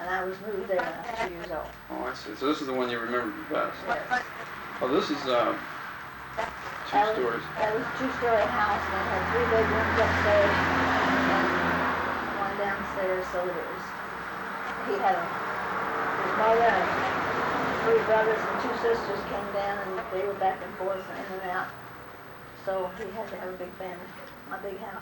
and I was moved there when I was 2 years old. Oh, I see. So this is the one you remember the best. Yes. Oh, this is two stories. That was a 2-story house, and it had 3 bedrooms upstairs and 1 downstairs, so that it was, he had his mother and 3 brothers and 2 sisters came down, and they were back and forth in and out. So he had to have a big family, a big house.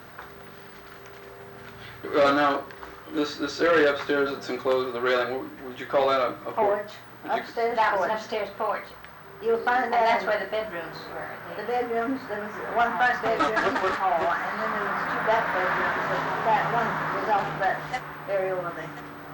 Now, this area upstairs that's enclosed with a railing, what would you call that a Porch. Upstairs That was porch. an upstairs porch. You'll find And that. that's where the bedrooms were. The bedrooms, there was 1 front bedroom and hall, and then there was 2 back bedrooms, and that one was off that area over there.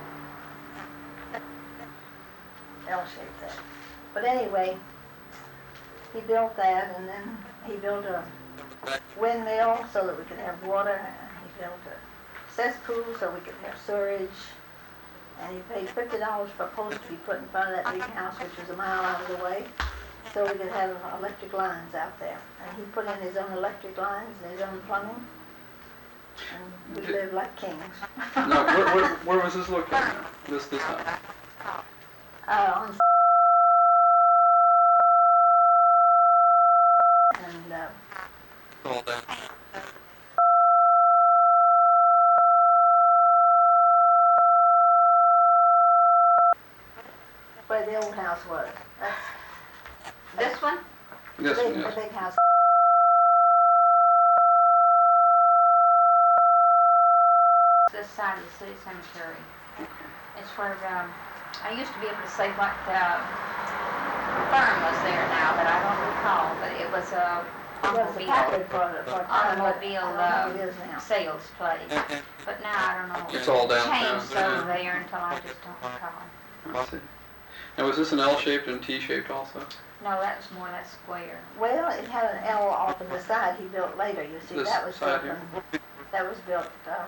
L-shaped there. But anyway, he built that, and then he built a windmill so that we could have water, and he built a cesspool so we could have sewerage, and he paid $50 for a post to be put in front of that big house, which was a mile out of the way, so we could have electric lines out there. And he put in his own electric lines and his own plumbing, and we lived like kings. Now, where was this located? This house? On and All down. where the old house was. That's This one? Yes, the yes. big house. This side of the city cemetery. It's where, I used to be able to say what firm was there now, but I don't recall, but it was a It was a packard for a time, but I don't know what it automobile is now. sales place. But now I don't know. It's all downtown. Changed over there until I just don't recall. I see. Now, was this an L-shaped and T-shaped also? No, that was more that square. Well, it had an L off to the side he built later, you see. This That was side built here? that was built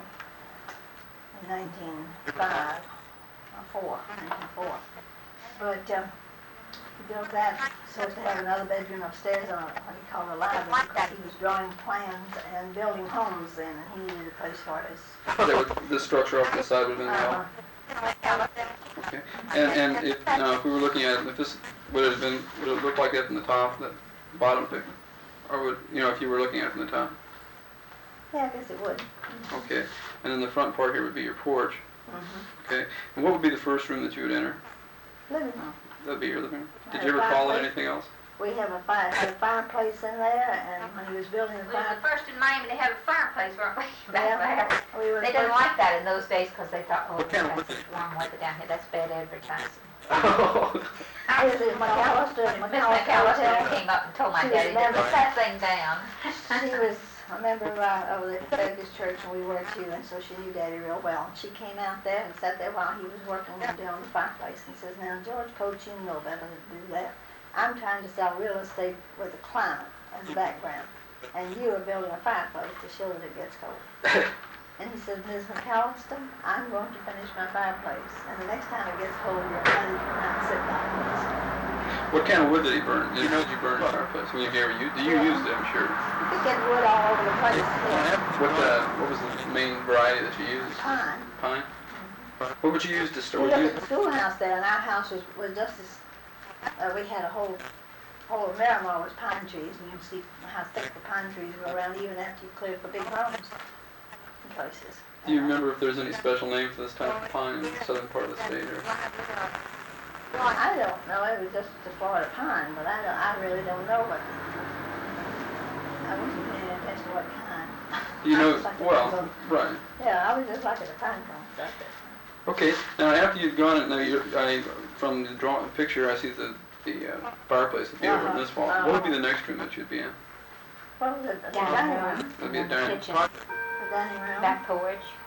in 1905, or 1904. But he built that so as to have another bedroom upstairs on what he called a library, because he was drawing plans and building homes then, and he needed a place for his. This structure off the side would have been the L. Okay. And if we were looking at it, if this would it look like that from the top, the bottom pic, or would if you were looking at it from the top? Yeah, I guess it would. Okay. And then the front part here would be your porch. Okay. And what would be the first room that you would enter? Living room. That'd be your living room. Did Had you a ever call it fireplace. anything else? We have had a fireplace in there, and when he was building the We were the fireplace, first in Miami to have a fireplace, weren't we? Back there. we were the They didn't first- like that in those days because they thought, oh, What kind of that's a long way down here. That's bad advertising. Oh. It was McAllister Miss McAllister Hotel. came up and told my She daddy to remembered. put that thing down. She was a member of the Baptist church, and we were too, and so she knew Daddy real well. And she came out there and sat there while he was working on doing the fireplace, and says, "Now, George Coach, you know better to do that. I'm trying to sell real estate with a climate as a background, and you are building a fireplace to show that it gets cold." And he said, "Ms. McAllister, I'm going to finish my fireplace, and the next time it gets cold, you're ready to come out and sit down with us." What kind of wood did he burn? Did you burn in the fireplace? When you ever used? You used it, I'm sure. You could get wood all over the place. What was the main variety that you used? Pine. Pine. What would you use to store? We Would lived you, at the schoolhouse there, and our house was just as, we had a whole of Miramar was pine trees, and you can see how thick the pine trees were around even after you cleared the big homes in places. do you remember if there's any special name for this type of pine in the southern part of the state? Or? Well, I don't know, it was just the Florida pine, but I really don't know what, I wasn't paying attention to what kind. You I know, just liked the well, pine right. Yeah, I was just liking the pine cones out there. Okay. Now after you've gone, from the picture, I see the fireplace would be over in this wall. What would be the next room that you'd be in? What was it, the Dining dining room? room. That'd be a dining. Kitchen. The dining room? Back porch.